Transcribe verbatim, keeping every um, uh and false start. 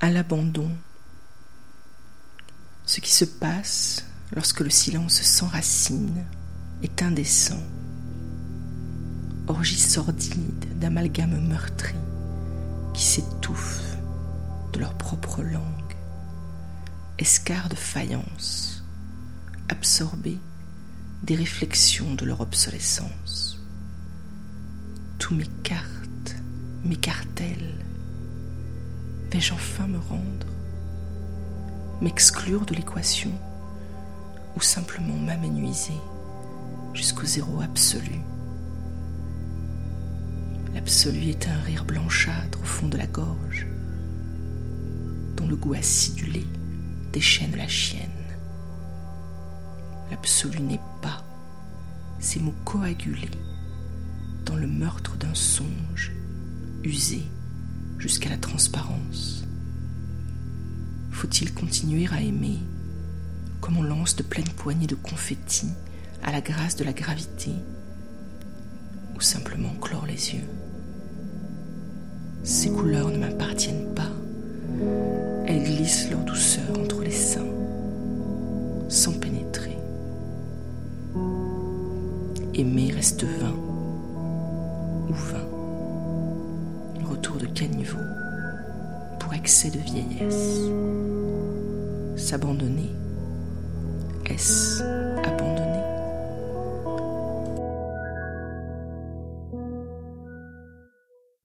à l'abandon, ce qui se passe lorsque le silence s'enracine est indécent. Orgie sordide d'amalgames meurtris qui s'étouffent de leur propre langue, escarres de faïence, absorbés des réflexions de leur obsolescence. Tous mes cartes, mes cartels, vais-je enfin me rendre, m'exclure de l'équation ou simplement m'amenuiser jusqu'au zéro absolu? L'absolu est un rire blanchâtre au fond de la gorge, dont le goût acidulé déchaîne la chienne. L'absolu n'est pas ces mots coagulés dans le meurtre d'un songe usé jusqu'à la transparence. Faut-il continuer à aimer comme on lance de pleines poignées de confettis à la grâce de la gravité, ou simplement clore les yeux? Ces couleurs ne m'appartiennent pas, elles glissent leur douceur entre les seins, sans pénétrer. Aimer reste vain, ou vain. Retour de caniveau pour excès de vieillesse. S'abandonner, est-ce